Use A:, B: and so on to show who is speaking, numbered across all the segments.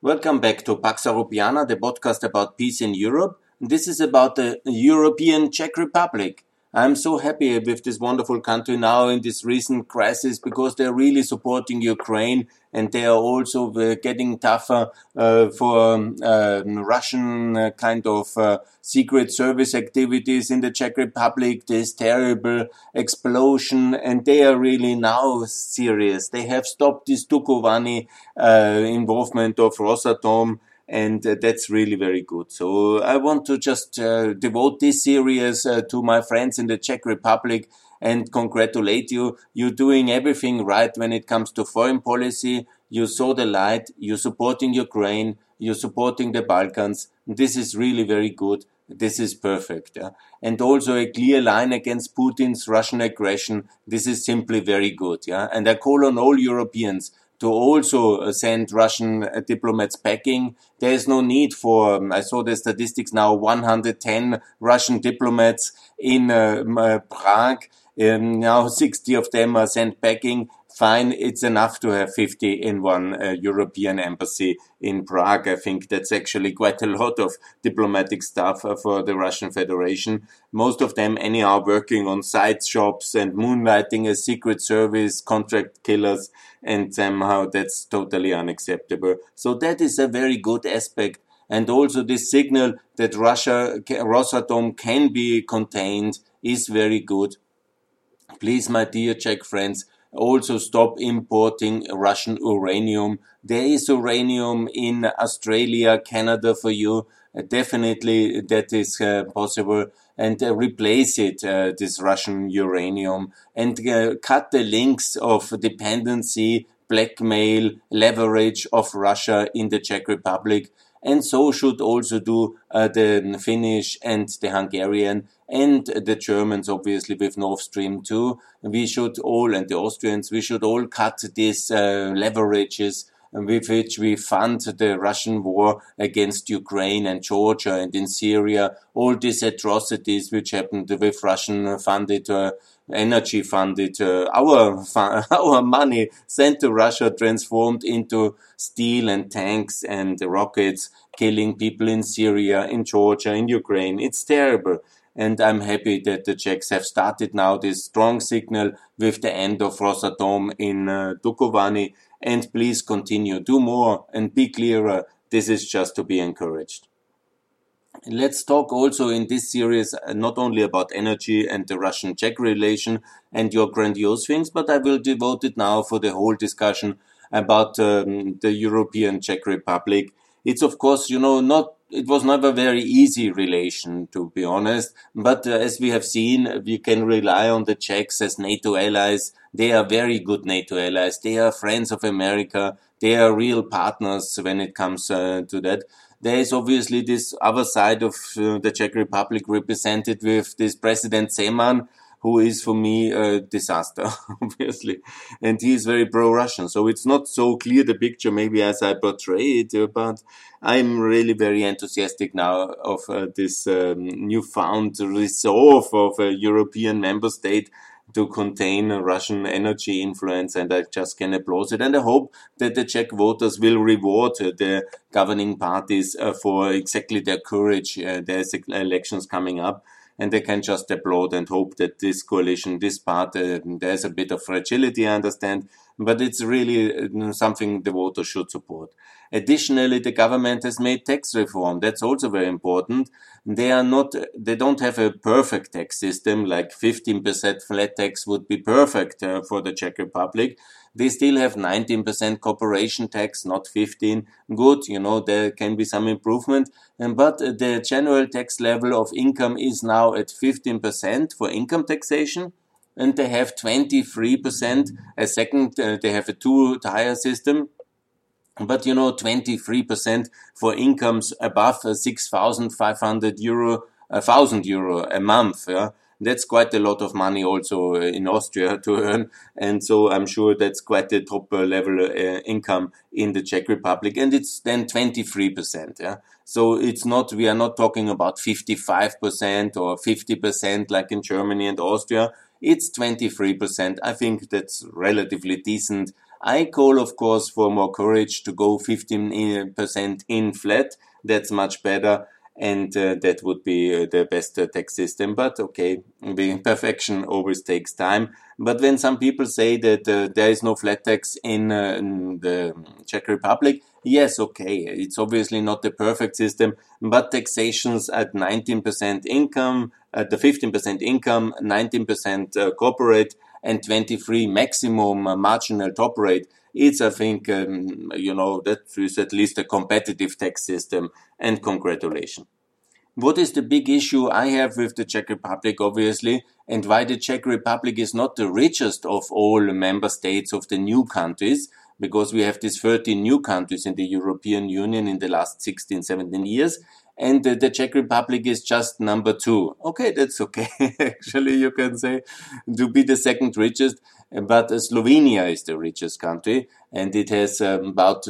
A: Welcome back to Pax Europiana, the podcast about peace in Europe. This is about the European Czech Republic. I'm so happy with this wonderful country now in this recent crisis because they're really supporting Ukraine and they are also getting tougher for Russian kind of secret service activities in the Czech Republic. This terrible explosion and they are really now serious. They have stopped this Dukovany involvement of Rosatom. And that's really very good. So I want to just devote this series to my friends in the Czech Republic and congratulate you. You're doing everything right when it comes to foreign policy. You saw the light. You're supporting Ukraine. You're supporting the Balkans. This is really very good. This is perfect. And also a clear line against Putin's Russian aggression. This is simply very good. And I call on all Europeans to also send Russian diplomats packing. There is no need for, I saw the statistics now, 110 Russian diplomats in Prague. Now 60 of them are sent packing. Fine, it's enough to have 50 in one European embassy in Prague. I think that's actually quite a lot of diplomatic staff for the Russian Federation. Most of them anyhow working on side shops and moonlighting as secret service, contract killers, and somehow that's totally unacceptable. So that is a very good aspect. And also this signal that Rosatom can be contained is very good. Please, my dear Czech friends, also stop importing Russian uranium. There is uranium in Australia, Canada for you. Definitely that is possible. And replace it, this Russian uranium, and cut the links of dependency, blackmail, leverage of Russia in the Czech Republic. And so should also do the Finnish and the Hungarian and the Germans, obviously, with Nord Stream 2. We should all, and the Austrians, we should all cut these leverages with which we fund the Russian war against Ukraine and Georgia and in Syria. All these atrocities which happened with Russian-funded energy-funded, our money sent to Russia transformed into steel and tanks and rockets, killing people in Syria, in Georgia, in Ukraine. It's terrible. And I'm happy that the Czechs have started now this strong signal with the end of Rosatom in Dukovany. And please continue, do more and be clearer. This is just to be encouraged. Let's talk also in this series not only about energy and the Russian-Czech relation and your grandiose things, but I will devote it now for the whole discussion about the European Czech Republic. It's of course, it was never a very easy relation, to be honest, but as we have seen, we can rely on the Czechs as NATO allies. They are very good NATO allies. They are friends of America. They are real partners when it comes to that. There is obviously this other side of the Czech Republic represented with this President Zeman, who is for me a disaster, obviously. And he is very pro-Russian. So it's not so clear the picture maybe as I portray it, but I'm really very enthusiastic now of this newfound resolve of a European member state to contain Russian energy influence, and I just can applaud it. And I hope that the Czech voters will reward the governing parties for exactly their courage. There's elections coming up, and they can just applaud and hope that this coalition, this part, there's a bit of fragility, I understand, but it's really something the voters should support. Additionally, the government has made tax reform. That's also very important. They don't have a perfect tax system, like 15% flat tax would be perfect for the Czech Republic. They still have 19% corporation tax, not 15. Good, there can be some improvement. But the general tax level of income is now at 15% for income taxation. And they have 23%. They have a two-tier system. But 23% for incomes above 6,500 euro, 1,000 euro a month. That's quite a lot of money also in Austria to earn. And so I'm sure that's quite a top level income in the Czech Republic. And it's then 23%. So we are not talking about 55% or 50% like in Germany and Austria. It's 23%. I think that's relatively decent. I call, of course, for more courage to go 15% in flat. That's much better. And that would be the best tax system. But okay, perfection always takes time. But when some people say that there is no flat tax in the Czech Republic, yes, okay, it's obviously not the perfect system, but taxations at 19% income, at the 15% income, 19% corporate, and 23 maximum marginal top rate. It's, I think, that is at least a competitive tax system, and congratulations. What is the big issue I have with the Czech Republic, obviously, and why the Czech Republic is not the richest of all member states of the new countries, because we have these 13 new countries in the European Union in the last 16, 17 years, and the Czech Republic is just number 2. Okay, that's okay. Actually, you can say to be the second richest, but Slovenia is the richest country, and it has about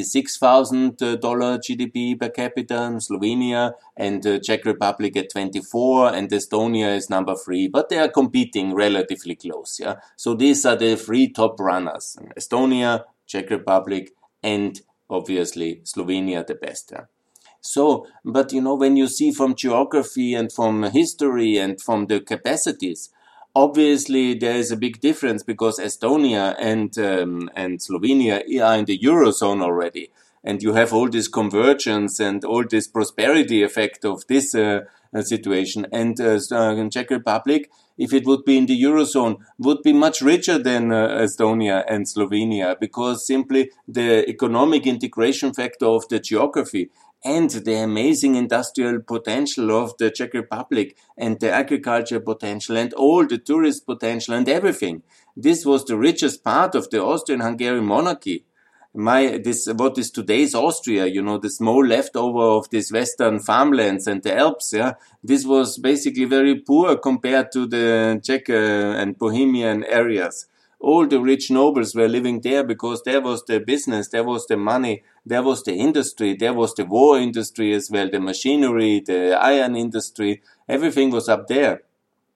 A: $26,000 GDP per capita in Slovenia, and the Czech Republic at 24, and Estonia is number 3, but they are competing relatively close. Yeah, so these are the 3 top runners: Estonia, Czech Republic, and obviously Slovenia the best. Yeah? So, but when you see from geography and from history and from the capacities, obviously there is a big difference, because Estonia and Slovenia are in the Eurozone already. And you have all this convergence and all this prosperity effect of this situation. And Czech Republic, if it would be in the Eurozone, would be much richer than Estonia and Slovenia, because simply the economic integration factor of the geography and the amazing industrial potential of the Czech Republic and the agriculture potential and all the tourist potential and everything. This was the richest part of the Austrian-Hungarian monarchy. What is today's Austria, the small leftover of these western farmlands and the Alps, yeah, this was basically very poor compared to the Czech and Bohemian areas. All the rich nobles were living there because there was the business, there was the money, there was the industry, there was the war industry as well, the machinery, the iron industry, everything was up there.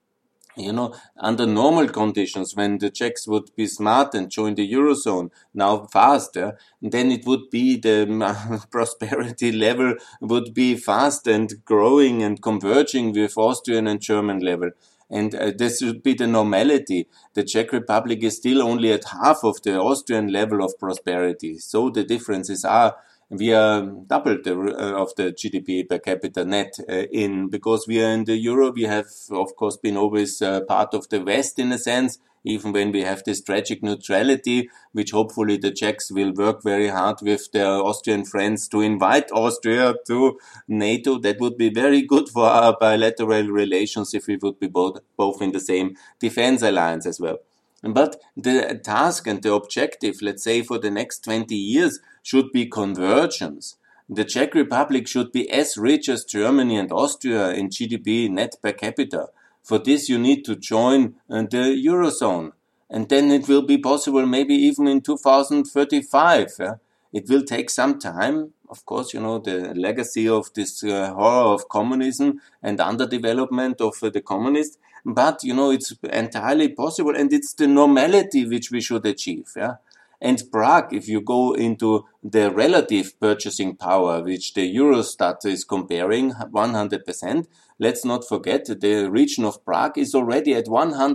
A: Under normal conditions, when the Czechs would be smart and join the Eurozone now faster, then it would be the prosperity level would be fast and growing and converging with Austrian and German level. And this would be the normality. The Czech Republic is still only at half of the Austrian level of prosperity. So the differences are, we are double of the GDP per capita net because we are in the Euro. We have, of course, been always part of the West in a sense, even when we have this tragic neutrality, which hopefully the Czechs will work very hard with their Austrian friends to invite Austria to NATO. That would be very good for our bilateral relations if we would be both in the same defense alliance as well. But the task and the objective, let's say, for the next 20 years should be convergence. The Czech Republic should be as rich as Germany and Austria in GDP net per capita. For this, you need to join the Eurozone. And then it will be possible maybe even in 2035. Yeah? It will take some time. Of course, the legacy of this horror of communism and underdevelopment of the communists. But, it's entirely possible, and it's the normality which we should achieve. Yeah? And Prague, if you go into the relative purchasing power, which the Eurostat is comparing 100%, let's not forget the region of Prague is already at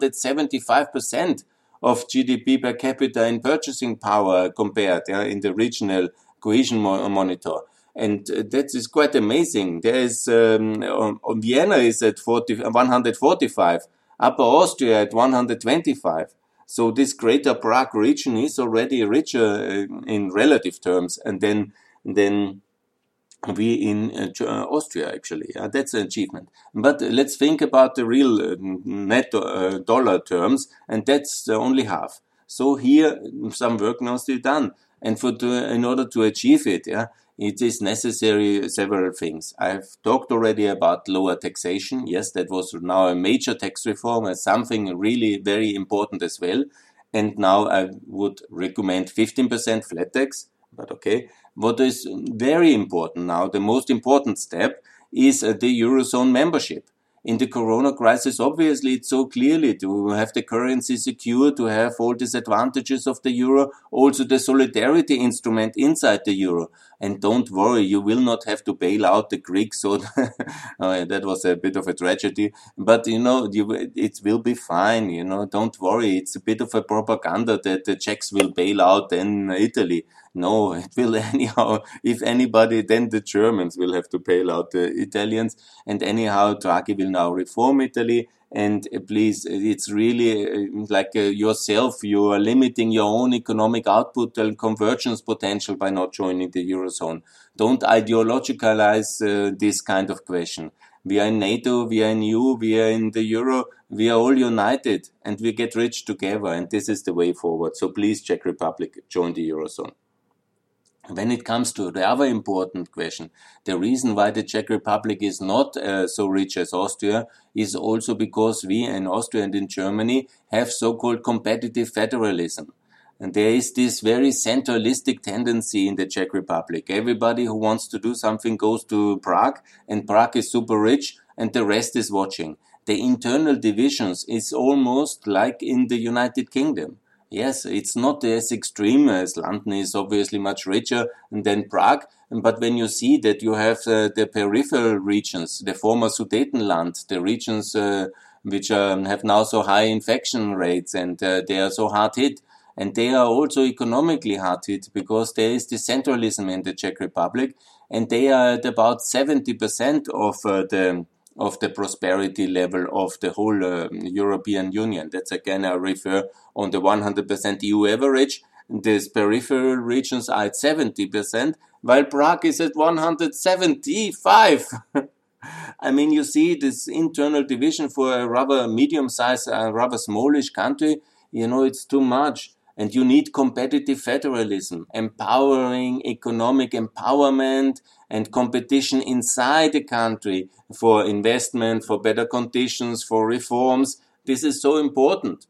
A: 175% of GDP per capita in purchasing power compared in the regional cohesion monitor. And that is quite amazing. There is, Vienna is at 145, Upper Austria at 125. So this greater Prague region is already richer in relative terms, and then we in Austria actually. That's an achievement. But let's think about the real net dollar terms, and that's only half. So here some work now still done, and in order to achieve it, it is necessary several things. I've talked already about lower taxation. Yes, that was now a major tax reform and something really very important as well. And now I would recommend 15% flat tax, but okay. What is very important now, the most important step, is the Eurozone membership. In the corona crisis, obviously, it's so clearly to have the currency secure, to have all these advantages of the euro, also the solidarity instrument inside the euro. And don't worry, you will not have to bail out the Greeks. So that was a bit of a tragedy. But, it will be fine. Don't worry. It's a bit of a propaganda that the Czechs will bail out then Italy. No, it will anyhow. If anybody, then the Germans will have to bail out the Italians. And anyhow, Draghi will now reform Italy. And please, it's really yourself, you are limiting your own economic output and convergence potential by not joining the Eurozone. Don't ideologicalize this kind of question. We are in NATO, we are in EU, we are in the Euro, we are all united and we get rich together. And this is the way forward. So please, Czech Republic, join the Eurozone. When it comes to the other important question, the reason why the Czech Republic is not so rich as Austria is also because we in Austria and in Germany have so-called competitive federalism. And there is this very centralistic tendency in the Czech Republic. Everybody who wants to do something goes to Prague, and Prague is super rich, and the rest is watching. The internal divisions is almost like in the United Kingdom. Yes, it's not as extreme as London is obviously much richer than Prague. But when you see that you have the peripheral regions, the former Sudetenland, the regions which have now so high infection rates and they are so hard hit, and they are also economically hard hit because there is decentralism in the Czech Republic, and they are at about 70% of the prosperity level of the whole European Union. That's again, I refer on the 100% EU average. These peripheral regions are at 70%, while Prague is at 175. I mean, you see this internal division for a rather medium-sized, rather smallish country, it's too much. And you need competitive federalism, empowering economic empowerment and competition inside the country for investment, for better conditions, for reforms. This is so important.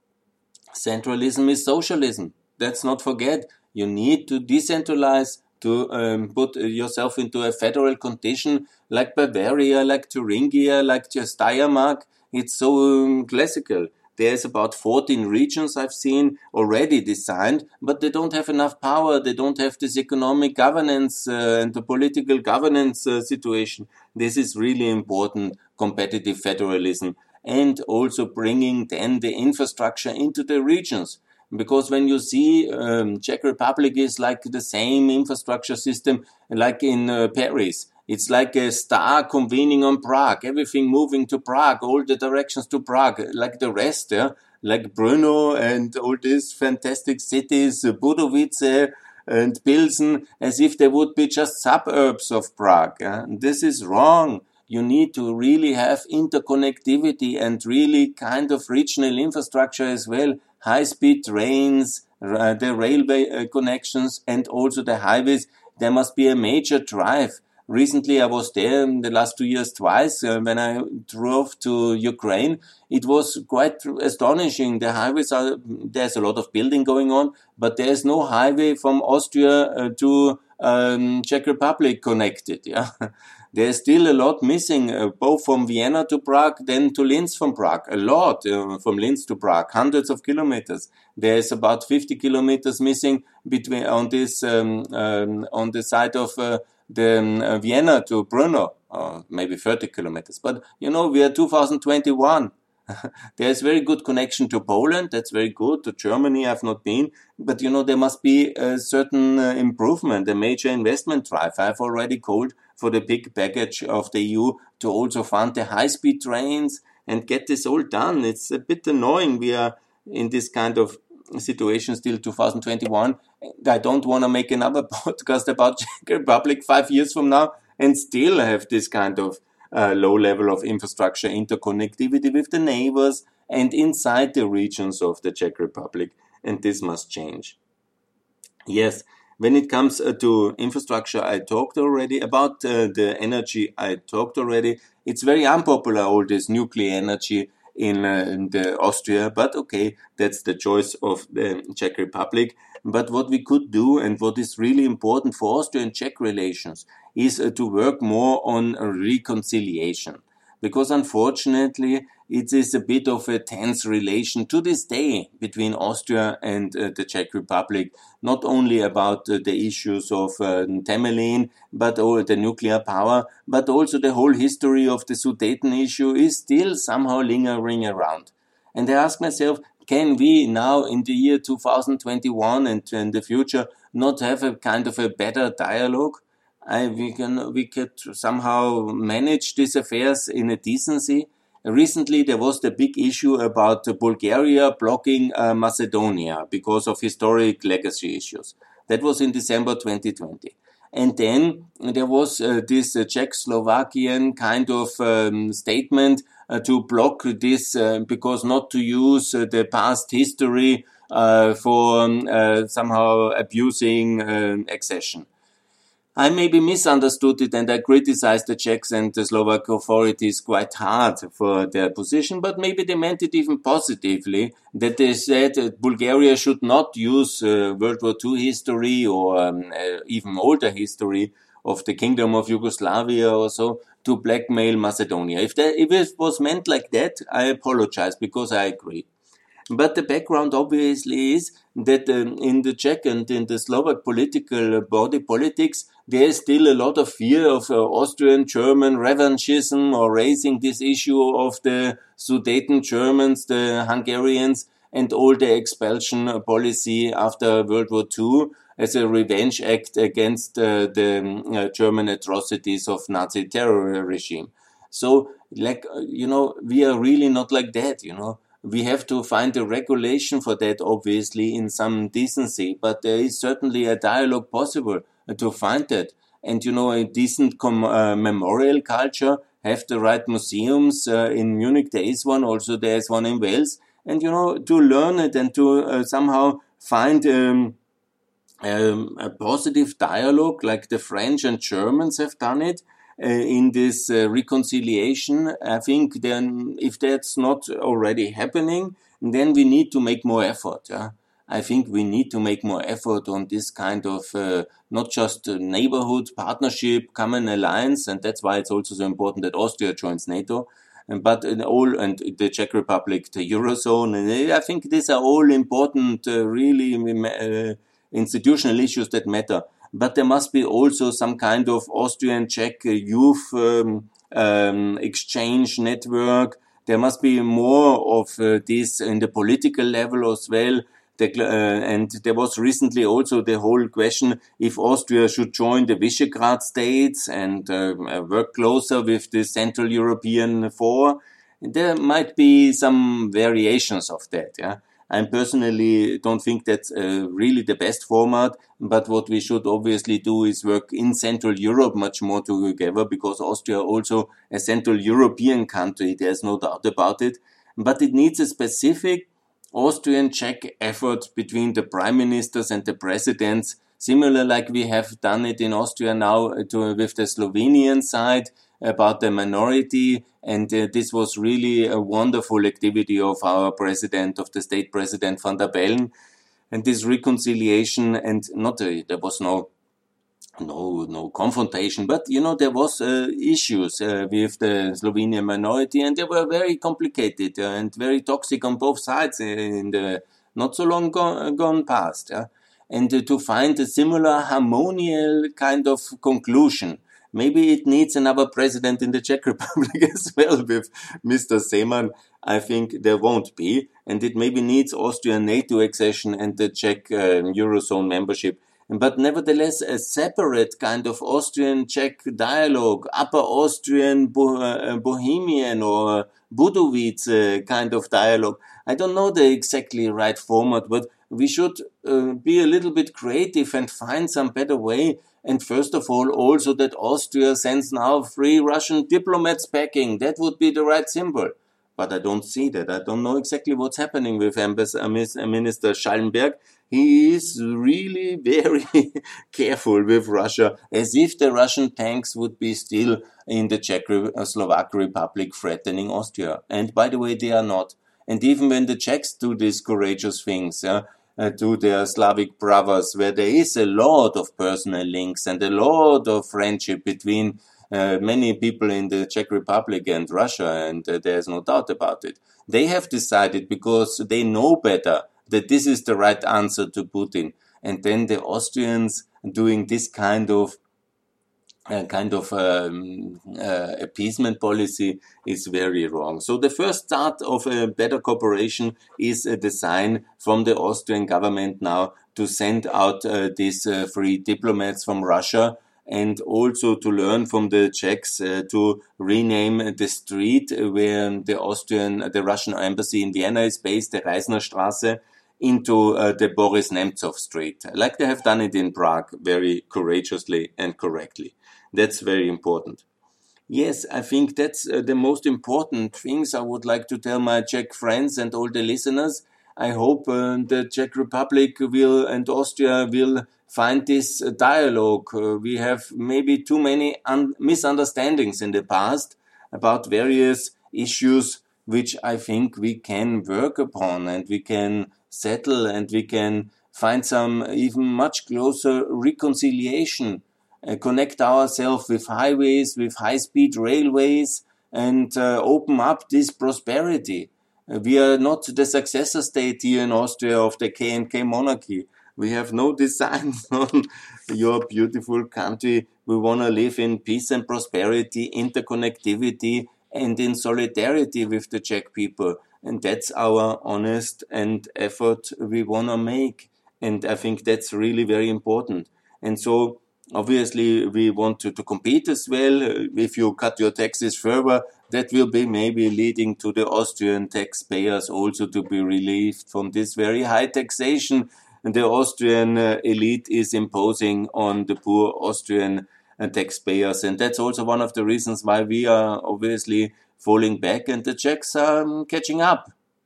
A: Centralism is socialism. Let's not forget. You need to decentralize, to put yourself into a federal condition like Bavaria, like Thuringia, like Steiermark. It's so classical. There's about 14 regions I've seen already designed, but they don't have enough power. They don't have this economic governance and the political governance situation. This is really important, competitive federalism, and also bringing then the infrastructure into the regions. Because when you see Czech Republic is like the same infrastructure system like in Paris. It's like a star convening on Prague, everything moving to Prague, all the directions to Prague, like the rest, like Brno and all these fantastic cities, Budovice and Pilsen, as if they would be just suburbs of Prague. This is wrong. You need to really have interconnectivity and really kind of regional infrastructure as well, high-speed trains, the railway connections, and also the highways. There must be a major drive. Recently, I was there in the last 2 years twice when I drove to Ukraine. It was quite astonishing. The highways there's a lot of building going on, but there's no highway from Austria to Czech Republic connected. Yeah, there's still a lot missing, both from Vienna to Prague, then to Linz from Prague. A lot from Linz to Prague, hundreds of kilometers. There's about 50 kilometers missing between on this on the side of the Vienna to Brno, maybe 30 kilometers. But, we are 2021. There's very good connection to Poland. That's very good. To Germany, I've not been. But, there must be a certain improvement, a major investment drive. I've already called for the big package of the EU to also fund the high-speed trains and get this all done. It's a bit annoying. We are in this kind of situation still 2021. I don't want to make another podcast about Czech Republic 5 years from now and still have this kind of low level of infrastructure interconnectivity with the neighbors and inside the regions of the Czech Republic. And this must change. Yes, when it comes to infrastructure, I talked already about the energy. I talked already. It's very unpopular, all this nuclear energy in the Austria, but okay, that's the choice of the Czech Republic. But what we could do and what is really important for Austria and Czech relations is to work more on reconciliation. because unfortunately it is a bit of a tense relation to this day between Austria and the Czech Republic, not only about the issues of Temelin, but the nuclear power, but also the whole history of the Sudeten issue is still somehow lingering around. And I ask myself, can we now in the year 2021 and in the future not have a kind of a better dialogue? We could somehow manage these affairs in a decency. Recently, there was the big issue about Bulgaria blocking Macedonia because of historic legacy issues. That was in December 2020. And then there was this Czechoslovakian kind of statement to block this because not to use the past history for somehow abusing accession. I maybe misunderstood it and I criticized the Czechs and the Slovak authorities quite hard for their position, but maybe they meant it even positively, that they said that Bulgaria should not use World War II history or even older history of the Kingdom of Yugoslavia or so to blackmail Macedonia. If it was meant like that, I apologize because I agree. But the background obviously is that in the Czech and in the Slovak political body politics, there is still a lot of fear of Austrian-German revanchism or raising this issue of the Sudeten Germans, the Hungarians, and all the expulsion policy after World War II as a revenge act against the German atrocities of Nazi terror regime. So, we are really not like that, We have to find a regulation for that, obviously, in some decency, but there is certainly a dialogue possible to find that. And, a decent memorial culture, have the right museums. In Munich, there is one, also there is one in Wales. And, to learn it and to somehow find a positive dialogue like the French and Germans have done it. In this reconciliation, I think then if that's not already happening, then we need to make more effort. I think we need to make more effort on this kind of not just neighborhood partnership, common alliance, and that's why it's also so important that Austria joins NATO, but and the Czech Republic, the Eurozone. And I think these are all important, really institutional issues that matter. But there must be also some kind of Austrian-Czech youth exchange network. There must be more of this in the political level as well. And there was recently also the whole question if Austria should join the Visegrad states and work closer with the Central European Four. There might be some variations of that, I personally don't think that's really the best format, but what we should obviously do is work in Central Europe much more together, because Austria also a Central European country, there's no doubt about it. But it needs a specific Austrian-Czech effort between the prime ministers and the presidents, similar like we have done it in Austria now with the Slovenian side about the minority. And this was really a wonderful activity of our president, of the state president Van der Bellen. And this reconciliation, and there was no confrontation, but there was issues with the Slovenian minority, and they were very complicated and very toxic on both sides in the not so long gone past. And to find a similar harmonious kind of conclusion. Maybe it needs another president in the Czech Republic as well with Mr. Zeman. I think there won't be. And it maybe needs Austrian NATO accession and the Czech Eurozone membership. But nevertheless, a separate kind of Austrian-Czech dialogue, Upper Austrian, Bohemian or Budowitz kind of dialogue. I don't know the exactly right format, but we should be a little bit creative and find some better way. And first of all, also that Austria sends now 3 Russian diplomats packing. That would be the right symbol. But I don't see that. I don't know exactly what's happening with Minister Schallenberg. He is really very careful with Russia, as if the Russian tanks would be still in the Czech-Slovak Republic threatening Austria. And by the way, they are not. And even when the Czechs do these courageous things, to their Slavic brothers, where there is a lot of personal links and a lot of friendship between many people in the Czech Republic and Russia, and there's no doubt about it. They have decided because they know better that this is the right answer to Putin. And then the Austrians doing this kind of appeasement policy is very wrong. So the first start of a better cooperation is a design from the Austrian government now to send out these free diplomats from Russia, and also to learn from the Czechs to rename the street where the Russian embassy in Vienna is based, the Reisnerstraße, into the Boris Nemtsov Street, like they have done it in Prague very courageously and correctly. That's very important. Yes, I think that's the most important things I would like to tell my Czech friends and all the listeners. I hope the Czech Republic and Austria will find this dialogue. We have maybe too many misunderstandings in the past about various issues which I think we can work upon and we can settle and we can find some even much closer reconciliation, connect ourselves with highways, with high-speed railways, and open up this prosperity. We are not the successor state here in Austria of the K&K monarchy. We have no designs on your beautiful country. We want to live in peace and prosperity, interconnectivity, and in solidarity with the Czech people. And that's our honest and effort we want to make. And I think that's really very important. And so, obviously, we want to compete as well. If you cut your taxes further, that will be maybe leading to the Austrian taxpayers also to be relieved from this very high taxation the Austrian elite is imposing on the poor Austrian taxpayers. And that's also one of the reasons why we are obviously falling back and the Czechs are catching up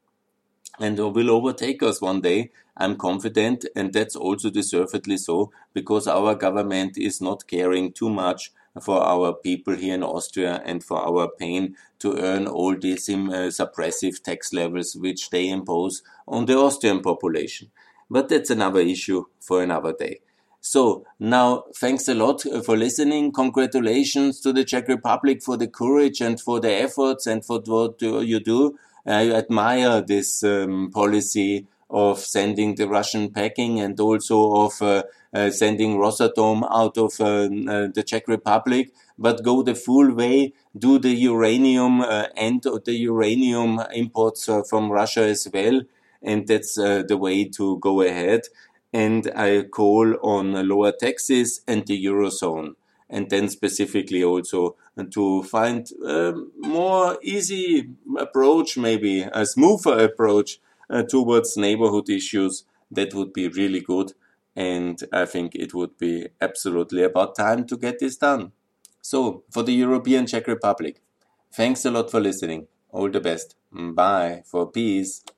A: and will overtake us one day. I'm confident, and that's also deservedly so, because our government is not caring too much for our people here in Austria and for our pain to earn all these suppressive tax levels which they impose on the Austrian population. But that's another issue for another day. So now, thanks a lot for listening. Congratulations to the Czech Republic for the courage and for the efforts and for what you do. I admire this policy of sending the Russian packing and also of sending Rosatom out of the Czech Republic, but go the full way, do the uranium and the uranium imports from Russia as well. And that's the way to go ahead. And I call on lower taxes and the Eurozone. And then specifically also to find a more easy approach, maybe a smoother approach towards neighborhood issues. That would be really good. And I think it would be absolutely about time to get this done. So, for the European Czech Republic, thanks a lot for listening. All the best. Bye. For peace.